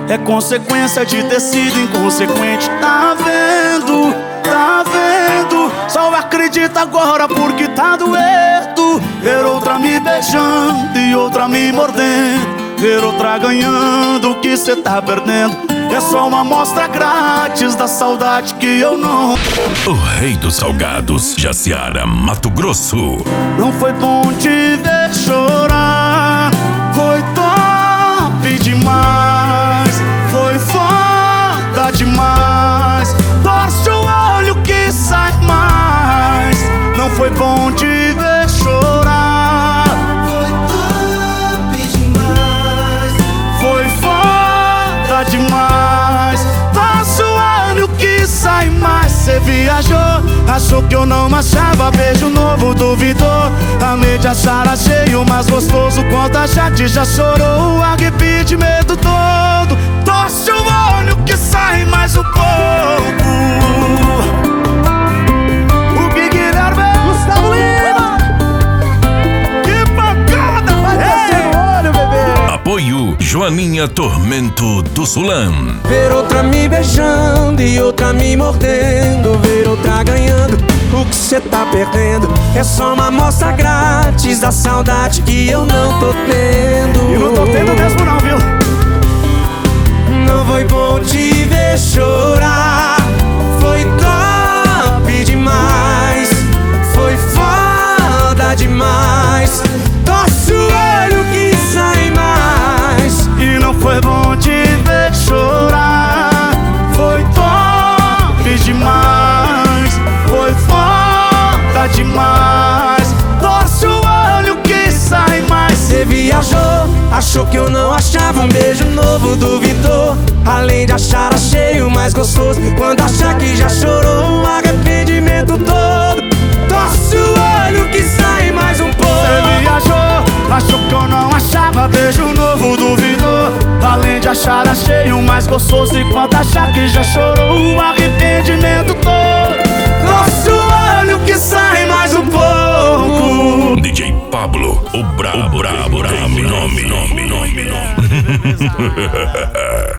é consequência de ter sido inconsequente. Tá vendo, tá vendo? Só acredita agora porque tá doendo. Ver outra me beijando e outra me mordendo, ver outra ganhando o que cê tá perdendo. É só uma amostra grátis da saudade que eu não... O rei dos salgados, Jaciara, Mato Grosso. Não foi bom te ver chorar, foi top demais, foi foda demais. Torce o olho que sai mais. Não foi bom te ver chorar, foi top demais, foi foda demais. Torce o olho que sai mais. Cê viajou, achou que eu não achava. Beijo novo, duvidou. Amei de achar cheio, mais gostoso quanto a Jade já chorou. O arrependimento todo. Torce o olho que sai mais um pouco. O Guilherme Gustavo Lima, que pancada! vai descer no olho, bebê. Apoio Joaninha Tormento do Sulam. Ver outra me beijando e outra me mordendo, ver outra ganhando o que cê tá perdendo. É só uma amostra grátis da saudade que eu não tô tendo. E não tô tendo mesmo não, viu? Não foi bom te ver chorar, foi top demais, foi foda demais. Torce o olho que sai mais. E não foi bom te ver chorar, foi top demais, foi foda demais. Torce o olho que sai mais. Cê viajou, achou que eu não achava. Um beijo novo, duvidou. Além de achar cheio, mais gostoso quando achar que já chorou. O arrependimento todo. Torce o olho que sai mais um pouco. Cê viajou, achou que eu não achava. Beijo novo, duvidou. Além de achar cheio, mais gostoso enquanto achar que já chorou. O arrependimento todo. Torce o olho que sai mais um pouco. DJ Pablo, o brabo, nome.